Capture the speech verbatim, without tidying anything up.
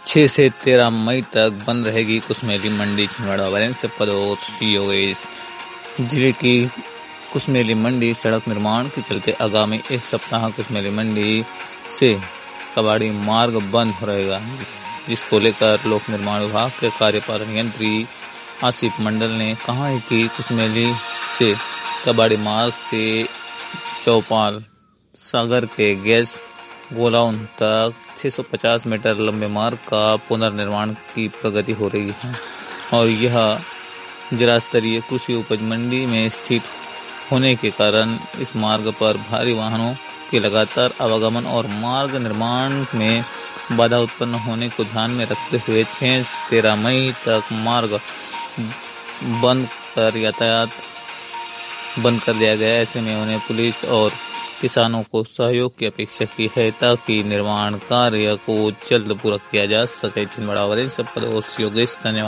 छह से तेरह मई तक बंद रहेगी कुसमेली मंडी। छिंदवाड़ा वायरस से पड़ोस योगेश। जिले की कुसमेली मंडी सड़क निर्माण के चलते आगामी एक सप्ताह कुसमेली मंडी से कबाड़ी मार्ग बंद रहेगा, जिस, जिसको लेकर लोक निर्माण विभाग के कार्यपालन यंत्री आसिफ मंडल ने कहा है कि कुसमेली से कबाड़ी मार्ग से चौपाल सागर के गैस गोडाउन तक छह सौ पचास मीटर लंबे मार्ग का पुनर्निर्माण की प्रगति हो रही है और यह जिला स्तरीय कृषि उपज मंडी में स्थित होने के कारण इस मार्ग पर भारी वाहनों के लगातार आवागमन और मार्ग निर्माण में बाधा उत्पन्न होने को ध्यान में रखते हुए छह से तेरह मई तक मार्ग बंद कर यातायात बंद कर दिया गया। ऐसे में उन्हें पुलिस और किसानों को सहयोग की अपेक्षा की है ताकि निर्माण कार्य को जल्द पूरा किया जा सके। छिंदवाड़ा वायरस से पड़ोस योगेश। धन्यवाद।